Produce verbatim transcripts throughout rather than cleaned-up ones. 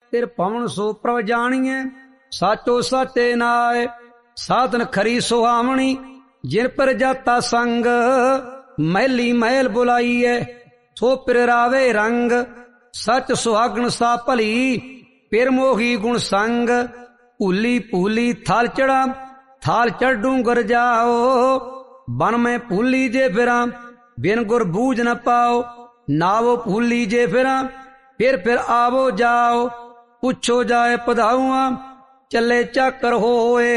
तिर पवन सो प्रभ जानिए। साचो साचे नाय साधन खरी सुहावनी, जिन पर जाता संग मैली मैल बुलाईए। सो पिरावे रंग सच सुहागन सा भली, पिर मोही गुण संग भूली भूली थाल चढ़ा। थाल चढ़ डूंगर जाओ बन में भूली जे फिरा, बिन गुर बूझ न पाओ नावो भूली जे फिरा। फिर फिर आवो जाओ पुछो जाए पधाऊआ, चले चाकर होए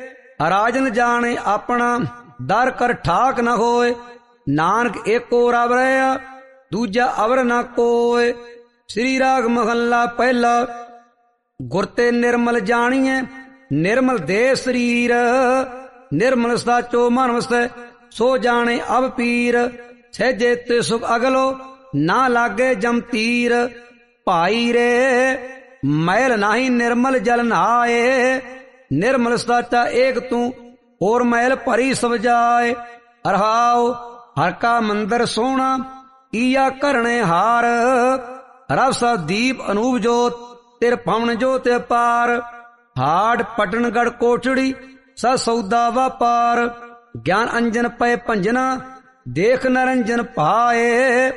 राजन जाने अपना। दर कर ठाक न होए नानक एको रब रहा, दूजा अवर न कोय। श्री राग महला पहला। गुरते निर्मल जानिए निर्मल दे शरीर, निर्मल साचो मन वसै सो जाने अब पीर। सहजे ते सुख अगलो ना लागे जम तीर, भाई रे मैल नाही निर्मल जल नहाए। निर्मल साचा एक तू और मैल भरी सब जाए। अरहाओ हर का मंदिर सोना किया करने हार, रवसा दीप अनूप जोत तिर पवन जोत पार। हाड़ पटनगढ़ कोठड़ी स सौदा व्यापार, ज्ञान अंजन पै भंजना देख नरंजन पाए।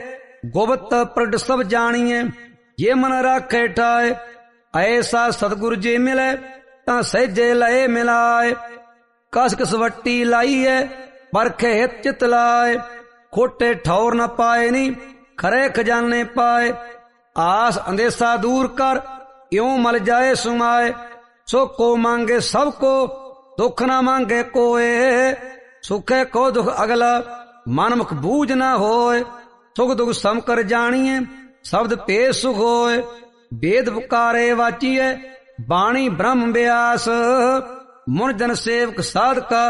गुप्त प्रगट सब जानिए ये मन राखे ठाए, ऐसा सतगुरु जे मिले ता सहजे लय मिलाए। कस कसवट्टी लाइए परखे हित चित लाए, खोटे ठौर न पाए नी खरे खजाने पाए। आस अंदेशा दूर कर यों मल जाए सुमाए, सो को मांगे सबको दुख न मांगे कोए। सुखे को दुख अगला मनमुख बूझ न होए, सुख दुख सम कर जानिए शब्द पे सुख होए। वेद पुकारे वाचिए बाणी ब्रह्म व्यास, मुन जन सेवक साधका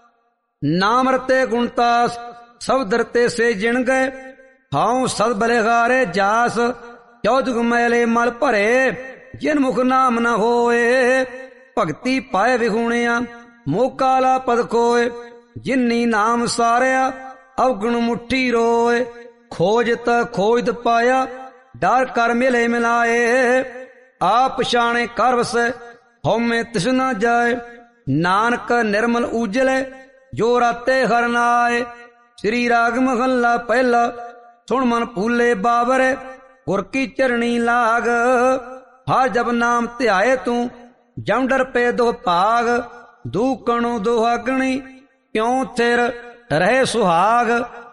नाम रते गुणतास। सब धरते से जिण गए हाउ सद बलिहारे जास, चौदुग मैले मल भरे जिन मुख नाम न होए। भगति पाए विगुणिया मोकाला पद खोए, जिन्नी नाम सारिया अवगुण मुट्ठी रोए। खोजत खोजत पाया डर कर मिले मिलाए, आप शाणे कर वसे हौमे तिस न जाए। नानक निर्मल उजले जो राते हर नाए। श्री राग महला पहला। सुन मन फूले बाबरे गुर की चरणी लाग, हर जब नाम ध्याए तू जम डर पे दो भाग। दू कणु दुहागणी क्यों थिर रहे सुहाग,